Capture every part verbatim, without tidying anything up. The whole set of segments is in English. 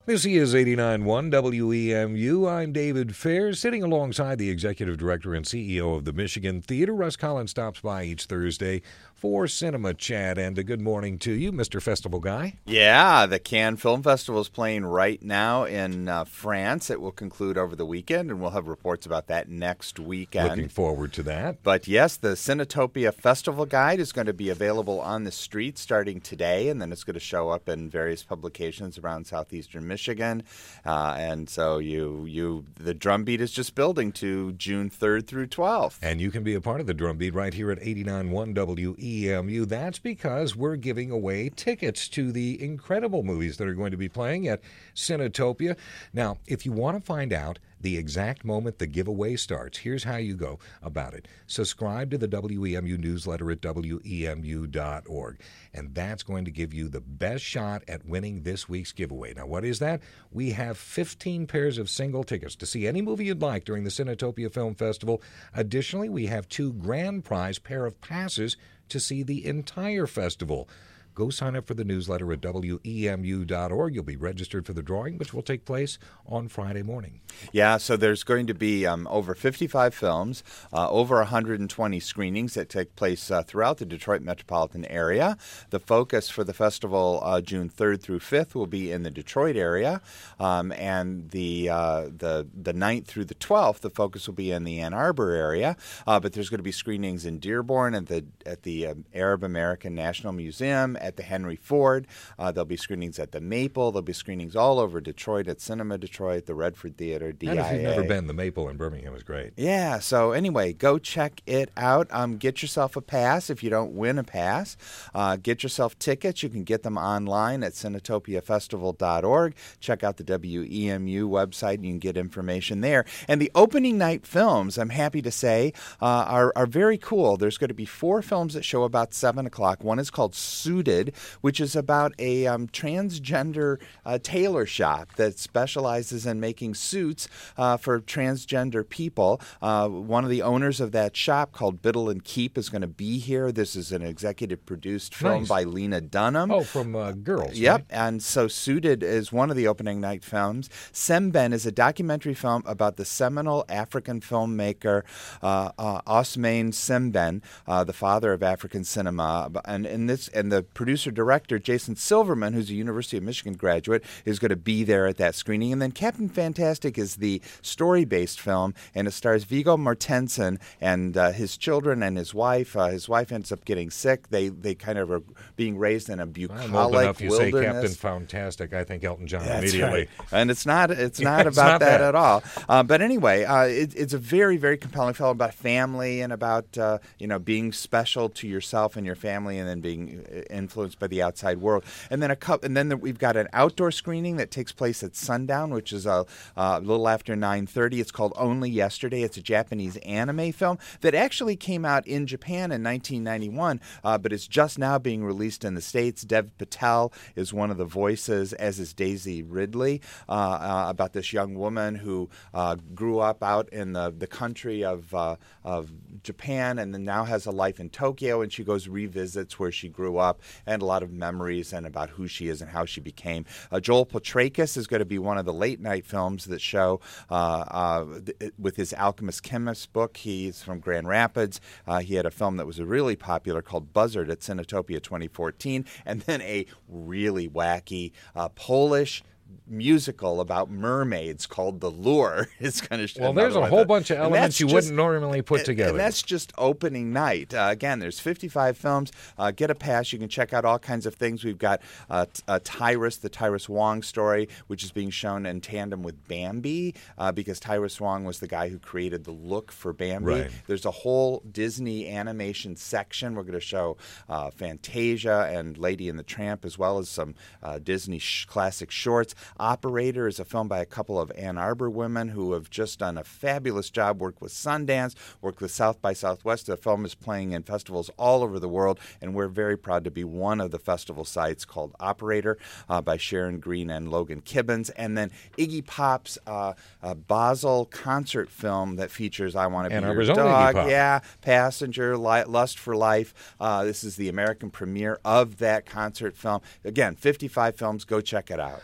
This is eighty-nine point one W E M U. I'm David Fair, sitting alongside the executive director and C E O of the Michigan Theater. Russ Collins stops by each Thursday for Cinema Chat. And a good morning to you, Mister Festival Guy. Yeah, the Cannes Film Festival is playing right now in uh, France. It will conclude over the weekend, and we'll have reports about that next weekend. Looking forward to that. But yes, the Cinetopia Festival Guide is going to be available on the street starting today, and then it's going to show up in various publications around southeastern Michigan. Uh, and so you, you, the drumbeat is just building to June third through twelfth. And you can be a part of the drumbeat right here at eighty-nine point one W E M U. That's because we're giving away tickets to the incredible movies that are going to be playing at Cinetopia. Now, if you want to find out the exact moment the giveaway starts, here's how you go about it. Subscribe to the W E M U newsletter at W E M U dot org, and that's going to give you the best shot at winning this week's giveaway. Now, what is that? We have fifteen pairs of single tickets to see any movie you'd like during the Cinetopia Film Festival. Additionally, we have two grand prize pair of passes to see the entire festival. Go sign up for the newsletter at W E M U dot org. You'll be registered for the drawing, which will take place on Friday morning. Yeah, so there's going to be um, over fifty-five films, uh, over one hundred twenty screenings that take place uh, throughout the Detroit metropolitan area. The focus for the festival uh, June third through fifth will be in the Detroit area, um, and the, uh, the the ninth through the twelfth, the focus will be in the Ann Arbor area. Uh, but there's going to be screenings in Dearborn at the at the um, Arab American National Museum, at the Henry Ford. Uh, there'll be screenings at the Maple. There'll be screenings all over Detroit at Cinema Detroit, the Redford Theater, D I A. And if you've never been, the Maple in Birmingham is great. Yeah, so anyway, go check it out. Um, get yourself a pass if you don't win a pass. Uh, get yourself tickets. You can get them online at Cinetopia Festival dot org. Check out the W E M U website, and you can get information there. And the opening night films, I'm happy to say, uh, are, are very cool. There's going to be four films that show about seven o'clock. One is called Suited, which is about a um, transgender uh, tailor shop that specializes in making suits uh, for transgender people. Uh, one of the owners of that shop, called Biddle and Keep, is going to be here. This is an executive-produced film Nice. by Lena Dunham. Oh, from uh, Girls. Yep, Right? and so Suited is one of the opening night films. Semben is a documentary film about the seminal African filmmaker uh, uh, Osmane Semben, uh, the father of African cinema. And in this, and the producer-director Jason Silverman, who's a University of Michigan graduate, is going to be there at that screening. And then Captain Fantastic is the story-based film, and it stars Viggo Mortensen and uh, his children and his wife. Uh, his wife ends up getting sick. They they kind of are being raised in a bucolic I'm old enough, you wilderness. say Captain Fantastic, I think Elton John That's immediately. right. And it's not it's not It's about not that, that. at all. Uh, but anyway, uh, it, it's a very, very compelling film about family and about uh, you know being special to yourself and your family, and then being influenced by the outside world. And then a couple, and then the, we've got an outdoor screening that takes place at sundown, which is a, a little after nine thirty. It's called Only Yesterday. It's a Japanese anime film that actually came out in Japan in nineteen ninety-one, uh, but it's just now being released in the States. Dev Patel is one of the voices, as is Daisy Ridley, uh, uh, about this young woman who uh, grew up out in the, the country of uh, of Japan, and then now has a life in Tokyo, and she goes revisits where she grew up, and a lot of memories and about who she is and how she became. Uh, Joel Potrakis is going to be one of the late night films that show uh, uh, th- with his Alchemist Chemist book. He's from Grand Rapids. Uh, he had a film that was really popular called Buzzard at Cinetopia twenty fourteen, and then a really wacky uh, Polish musical about mermaids called The Lure is going to. Well, there's a whole bunch of elements you wouldn't normally put and, together. And that's just opening night. Uh, again, there's fifty-five films. Uh, get a pass. You can check out all kinds of things. We've got uh, t- uh, Tyrus, the Tyrus Wong story, which is being shown in tandem with Bambi, uh, because Tyrus Wong was the guy who created the look for Bambi. Right. There's a whole Disney animation section. We're going to show uh, Fantasia and Lady and the Tramp, as well as some uh, Disney sh- classic shorts. Operator is a film by a couple of Ann Arbor women who have just done a fabulous job, worked with Sundance, worked with South by Southwest. The film is playing in festivals all over the world, and we're very proud to be one of the festival sites, called Operator, uh, by Sharon Green and Logan Kibbins. And then Iggy Pop's uh, uh, Basel concert film that features I Want to Be Ann Your Arbor's own Dog. Iggy Pop. Yeah, Passenger, Li- Lust for Life. Uh, this is the American premiere of that concert film. Again, fifty-five films. Go check it out. You are listening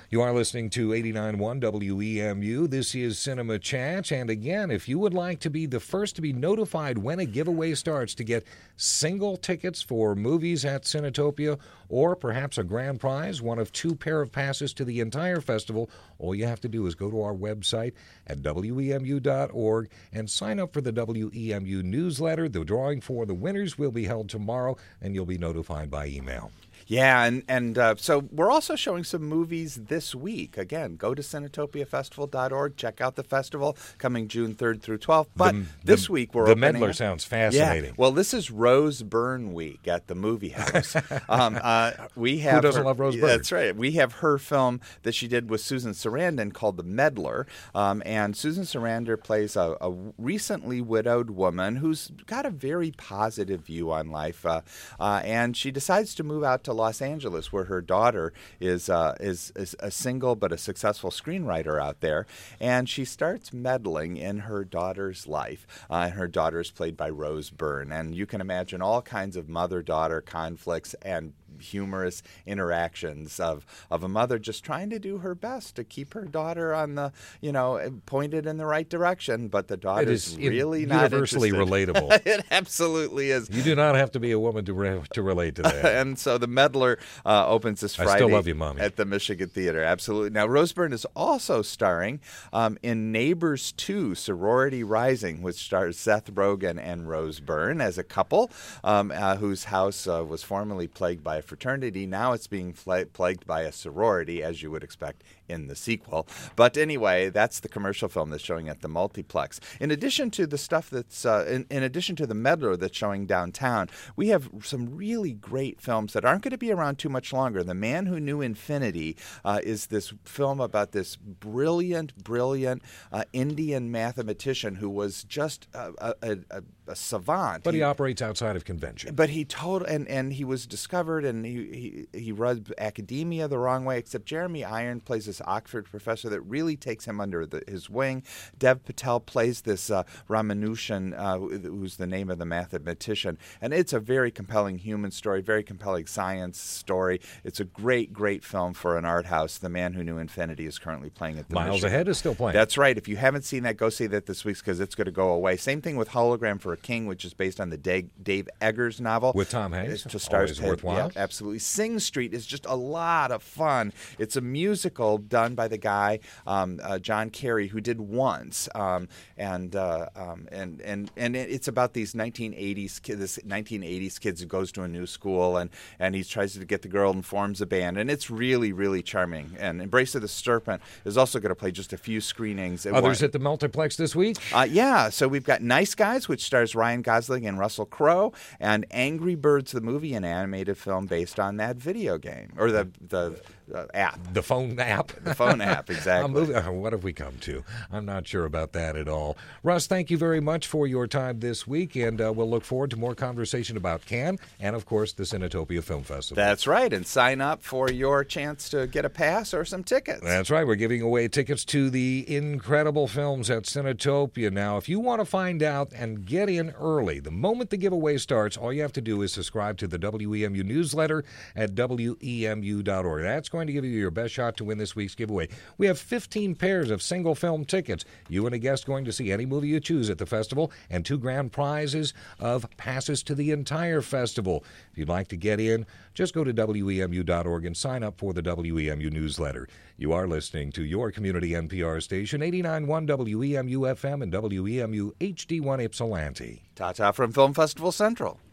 listening to eighty-nine point one W E M U. This is Cinema Chat. And again, if you would like to be the first to be notified when a giveaway starts to get single tickets for movies at Cinetopia or perhaps a grand prize, one of two pair of passes to the entire festival, all you have to do is go to our website at W E M U dot org and sign up for the W E M U newsletter. The drawing for the winners will be held tomorrow, and you'll be notified by email. Yeah, and, and uh, so we're also showing some movies this week. Again, go to Cinetopia Festival dot org, check out the festival coming June third through twelfth. But the, this the, week we're The opening Medlar up. sounds fascinating. Yeah. Well, this is Rose Byrne Week at the movie house. um, uh, we have Who doesn't her, love Rose Byrne? That's right. We have her film that she did with Susan Sarandon called The Meddler. Um, and Susan Sarandon plays a, a recently widowed woman who's got a very positive view on life. Uh, uh, and she decides to move out to Los Angeles, where her daughter is, uh, is is a single but a successful screenwriter out there, and she starts meddling in her daughter's life. Uh, and her daughter is played by Rose Byrne, and you can imagine all kinds of mother-daughter conflicts and humorous interactions of of a mother just trying to do her best to keep her daughter on the, you know, pointed in the right direction, but the daughter's It is really not universally interested. relatable. It absolutely is. You do not have to be a woman to re- to relate to that. And so The Meddler uh, opens this Friday I still love you, Mommy. at the Michigan Theater. Absolutely. Now, Rose Byrne is also starring um, in Neighbors two, Sorority Rising, which stars Seth Rogen and Rose Byrne as a couple um, uh, whose house uh, was formerly plagued by a fraternity. Now it's being fla- plagued by a sorority, as you would expect in the sequel. But anyway, that's the commercial film that's showing at the multiplex. In addition to the stuff that's, uh, in, in addition to The Meddler that's showing downtown, we have some really great films that aren't going to be around too much longer. The Man Who Knew Infinity uh, is this film about this brilliant, brilliant uh, Indian mathematician who was just a, a, a, a savant. But he, he operates outside of convention. But he told, and, and he was discovered, and he, he, he rubbed academia the wrong way, except Jeremy Iron plays this Oxford professor that really takes him under the, his wing. Dev Patel plays this uh, Ramanujan, uh, who's the name of the mathematician. And it's a very compelling human story, very compelling science story. It's a great, great film for an art house. The Man Who Knew Infinity is currently playing at the Miles Michigan. Ahead is still playing. That's right. If you haven't seen that, go see that this week because it's going to go away. Same thing with Hologram for a King, which is based on the Dave, Dave Eggers novel. With Tom Hanks. It just stars Always Ted, worthwhile. Yeah, absolutely. Sing Street is just a lot of fun. It's a musical done by the guy um, uh, John Kerry, who did Once, um, and uh, um, and and and it's about these nineteen eighties kids, this nineteen eighties kids who goes to a new school, and and he tries to get the girl and forms a band, and it's really really charming. And Embrace of the Serpent is also going to play just a few screenings. At Others one. at the multiplex this week. Uh, yeah, so we've got Nice Guys, which stars Ryan Gosling and Russell Crowe, and Angry Birds, the movie, an animated film based on that video game or the the uh, app, The phone app. the phone app, exactly. I'm moving, what have we come to? I'm not sure about that at all. Russ, thank you very much for your time this week, and uh, we'll look forward to more conversation about Cannes and, of course, the Cinetopia Film Festival. That's right, and sign up for your chance to get a pass or some tickets. That's right. We're giving away tickets to the incredible films at Cinetopia. Now, if you want to find out and get in early, the moment the giveaway starts, all you have to do is subscribe to the W E M U newsletter at W E M U dot org. That's going to give you your best shot to win this week's giveaway. We have fifteen pairs of single film tickets. You and a guest going to see any movie you choose at the festival, and two grand prizes of passes to the entire festival. If you'd like to get in, just go to W E M U dot org and sign up for the W E M U newsletter. You are listening to your community N P R station, eighty-nine point one W E M U F M and W E M U H D one Ypsilanti. Ta-ta from Film Festival Central.